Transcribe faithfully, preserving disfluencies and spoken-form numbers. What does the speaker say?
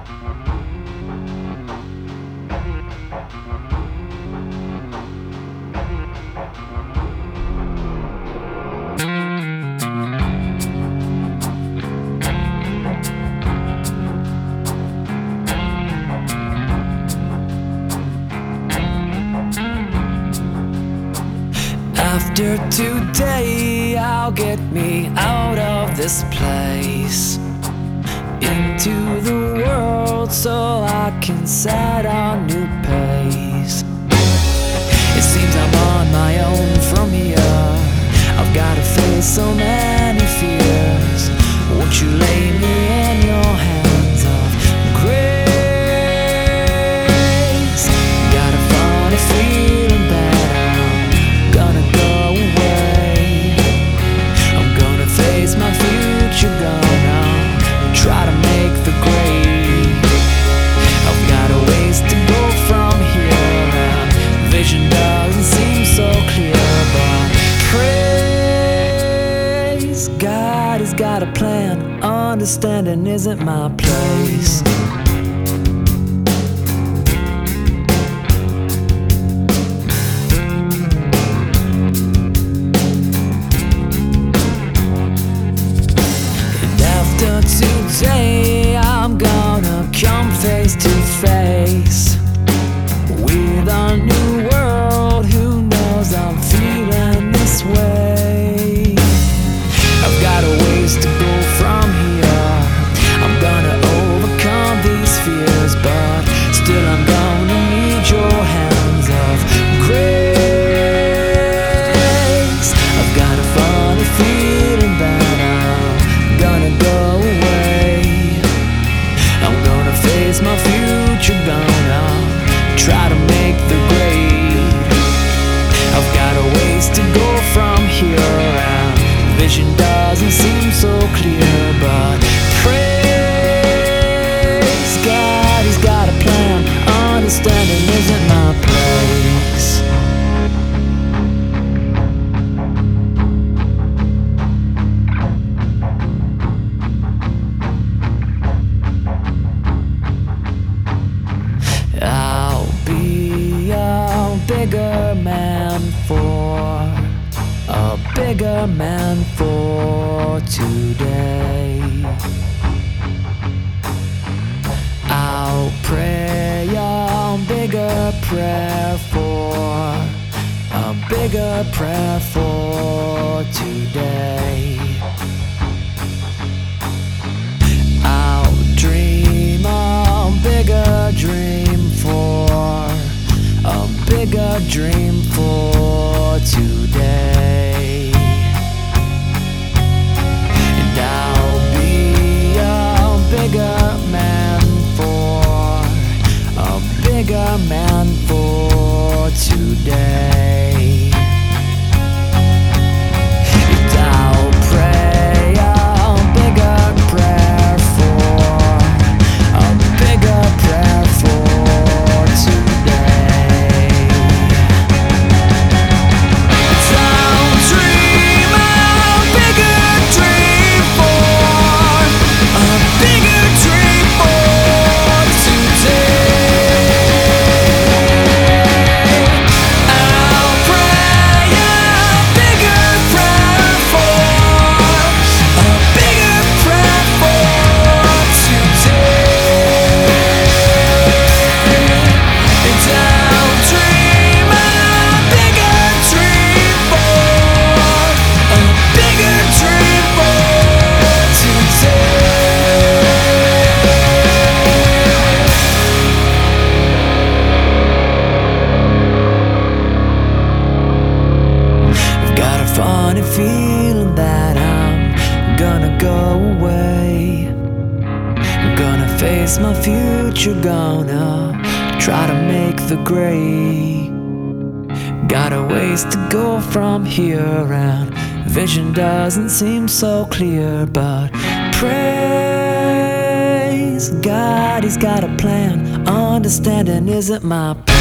After today, I'll get me out of this place, into the world so I can set a new pace. It seems I'm on my own from here. I've gotta face so many fears. Won't you lay me in your hands of grace? Got a funny feeling that I'm gonna go away. I'm gonna face my future, gonna try to make the grade. I've got a ways to go from here, and vision doesn't seem so clear, but praise God, He's got a plan. Understanding isn't my place. And after today, I'm gonna come face to face with a new world. Who knows I'm feeling this way. I've got a ways to go from here. I'm gonna overcome these fears, but still I'm gonna need your hands of grace. I've got a funny feeling that I'm gonna go away. I'm gonna face my future, gonna try to make the grade. I've got a ways to go from here, and vision doesn't seem so clear, but praise God, He's got a plan. Understanding isn't my place. I'll be a bigger man for a bigger man for today. I'll pray a bigger prayer for a bigger prayer for today. I'll dream a bigger dream for a bigger dream for today. And I'll be a bigger man for a bigger man for today. And I'll pray a bigger prayer for a bigger prayer for today. I'll dream a bigger dream for a bigger dream for today. I'll pray a bigger prayer for a bigger prayer for today. And I'll dream a bigger dream for a bigger dream for today. I've got a funny feeling that I'm gonna go away. I'm gonna face my future, gonna try to make the grade. Got a ways to go from here, and vision doesn't seem so clear, but praise God, He's got a plan. Understanding isn't my